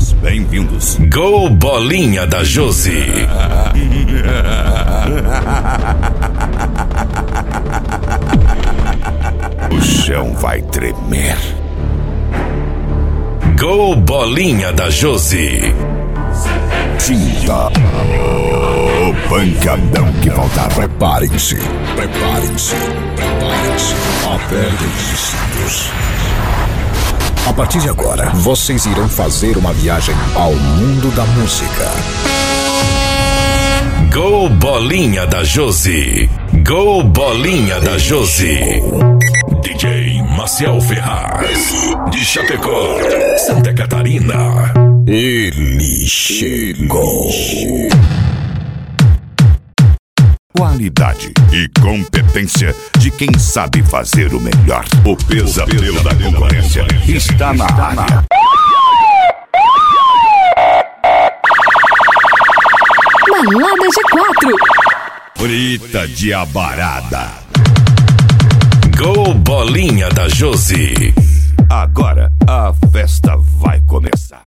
todos bem-vindos. Gol Bolinha da Josi. O chão vai tremer. Gol Bolinha da Josi. Sinta o pancadão que voltar. Preparem-se, preparem-se, preparem-se. Apertem os cintos. A partir de agora, vocês irão fazer uma viagem ao mundo da música. Gol Bolinha da Josi. Gol Bolinha da Josi. DJ Maciel Ferraz, de Chapecó, Santa Catarina. Ele chegou. Qualidade e competência de quem sabe fazer o melhor. O pesadelo da concorrência está na área. Balada G4. Frita de abarada. Gol Bolinha da Josi. Agora a festa vai começar.